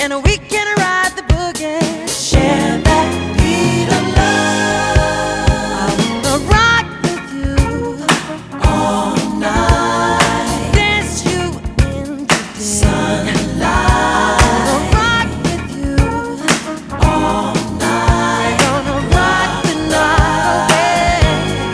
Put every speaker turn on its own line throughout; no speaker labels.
and we can ride the boogie. Share that beat of love. I wanna rock with you all night. Dance you into the sunlight. I wanna rock with you all night. Gonna rock the night away.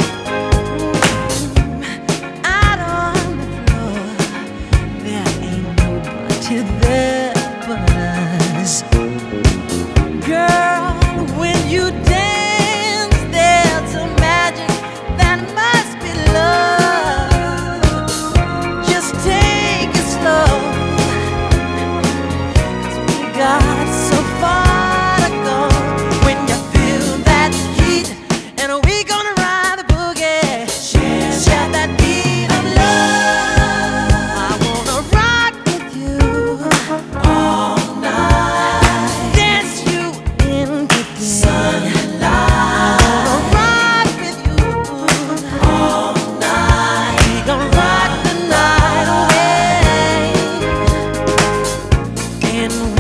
Out on the floor, there ain't nobody there but us. Girl, when you dance, there's a magic that must be love. Just take it slow, 'cause we got so far to go. When you feel that heat, and we gonna ride the boogie. Share that beat of love. I wanna rock with you all night. Dance you into the sunlight. I wanna rock with you all night. We gonna rock the night away. And